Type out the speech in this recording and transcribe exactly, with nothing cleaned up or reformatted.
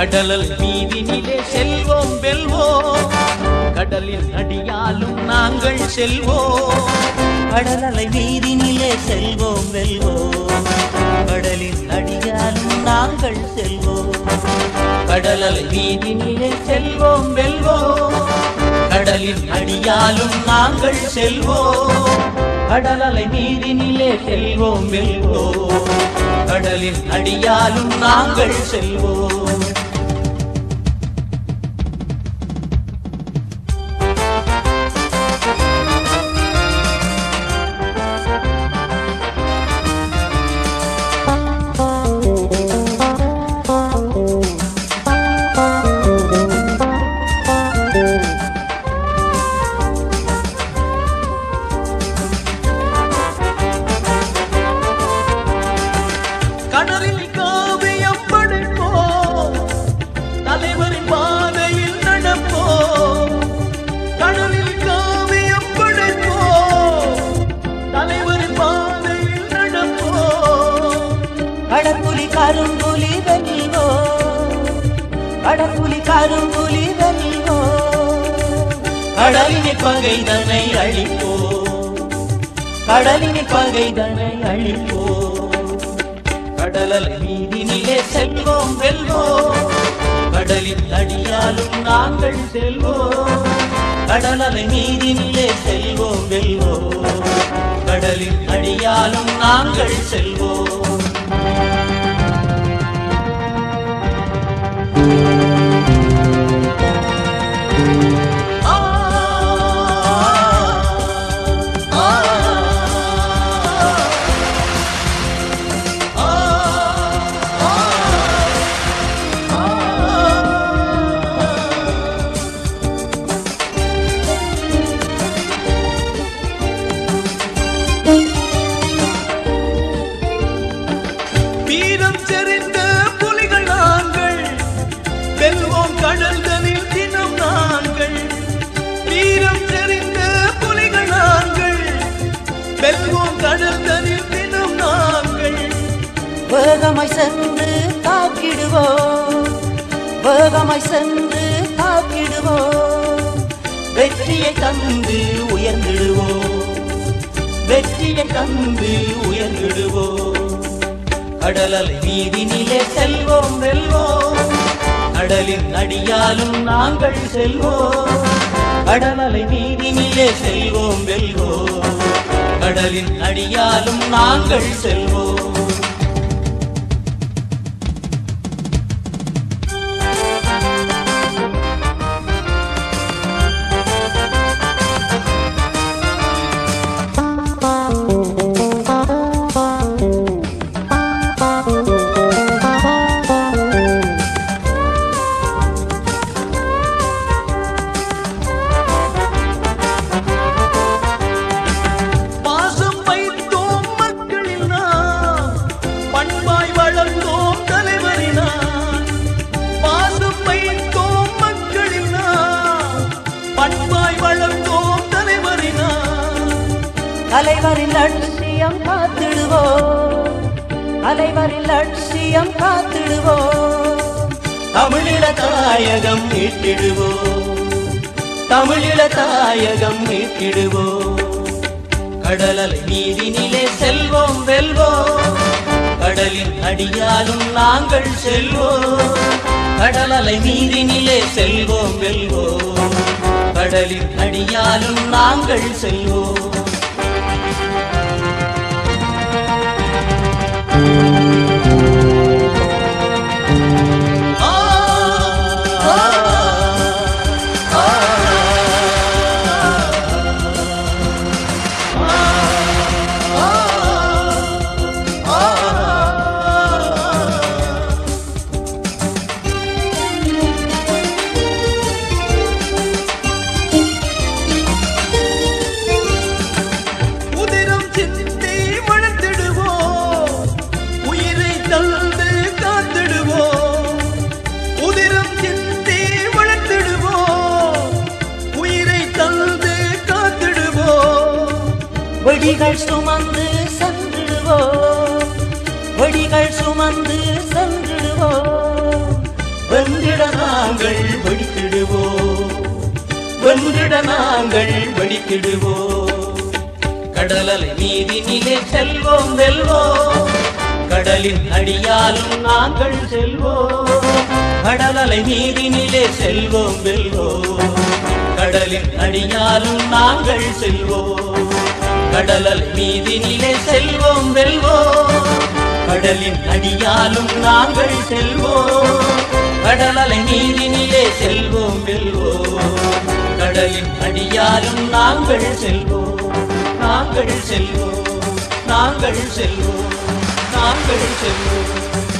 கடலல் மீதினிலே செல்வோம் வெல்வோம், கடலின் அடியாலும் நாங்கள் செல்வோம். கடலலை மீதினிலே செல்வோம் வெல்வோம், கடலின் அடியாலும் நாங்கள் செல்வோம். கடலலை மீதினிலே செல்வோம் வெல்வோம், கடலின் அடியாலும் நாங்கள் செல்வோம். கடலலை மீதினிலே செல்வோம் வெல்வோம், கடலின் அடியாலும் நாங்கள் செல்வோம். கடலில் காவியம் படைப்போம், தலைவரின் பாதையில் நடப்போம். கடலில் காவியம் படைப்போம், தலைவரின் பாதையில் நடப்போம். கடற்புலி கரும்புலி வெல்வோம், கடற்புலி கரும்புலி வெல்வோம். கடலின் பகைதனை அழிப்போம், கடலின் பகைதனை அழிப்போம். கடலலை மீதினிலே செல்வோம் வெல்வோம், கடலின் அடியாலும் நாங்கள் செல்வோம். கடலலை மீதினிலே செல்வோம் வெல்வோம், கடலின் அடியாலும் நாங்கள் செல்வோம். வீரம் செறிந்த புலிகள் நாங்கள், வெல்வோம் கடல்களில் தினம் நாங்கள். வீரம் செறிந்த புலிகள் நாங்கள், வெல்வோம் கடல்களில் தினம் நாங்கள். வேகமாய் சென்று தாக்கிடுவோம், வேகமாய் சென்று தாக்கிடுவோம். வெற்றியை தந்து உயர்ந்திடுவோம், வெற்றியை தந்து உயர்ந்திடுவோம். கடலலை மீதினிலே செல்வோம் வெல்வோம், கடலின் அடியாலும் நாங்கள் செல்வோம். கடலலை மீதினிலே செல்வோம் வெல்வோம், கடலின் அடியாலும் நாங்கள் செல்வோம். பாசம் வைத்தோம் மக்களில் நாம், பண்பாய் வளர்ந்தோம் தலைவரினால். பாசம் வைத்தோம் மக்களில் நாம், பண்பாய் வளர்ந்தோம் தலைவரினால். தலைவரின் லட்சியம் காத்திடுவோம், தலைவரின் லட்சியம் காத்திடுவோம். தமிழில தாயகம் மீட்டிடுவோம், தமிழில தாயகம் மீட்டிடுவோம். கடலலை மீதினிலே செல்வோம் வெல்வோம், கடலின் அடியாலும் நாங்கள் செல்வோம். கடலலை மீதினிலே செல்வோம் வெல்வோம், கடலின் அடியாலும் நாங்கள் செல்வோம். வெடிகள் சுமந்து சென்றிடுவோம், வெடிகள் சுமந்து சென்றிடுவோம். வென்று வென்றிட நாங்கள் வெடித்திடுவோம். கடலலை நீதினிலே செல்வோம் வெல்வோம், கடலின் அடியாலும் நாங்கள் செல்வோம். கடலலை நீதினிலே செல்வோம் வெல்வோம், கடலின் அடியாலும் நாங்கள் செல்வோம். கடலலை நீதினிலே செல்வோம் வெல்வோம், கடலின் அடியாலும் நாங்கள் செல்வோம். கடலலை நீதினிலே செல்வோம் வெல்வோம், கடலின் அடியாலும் நாங்கள் செல்வோம். நாங்கள் செல்வோம், நாங்கள் செல்வோம், நாங்கள் செல்வோம்.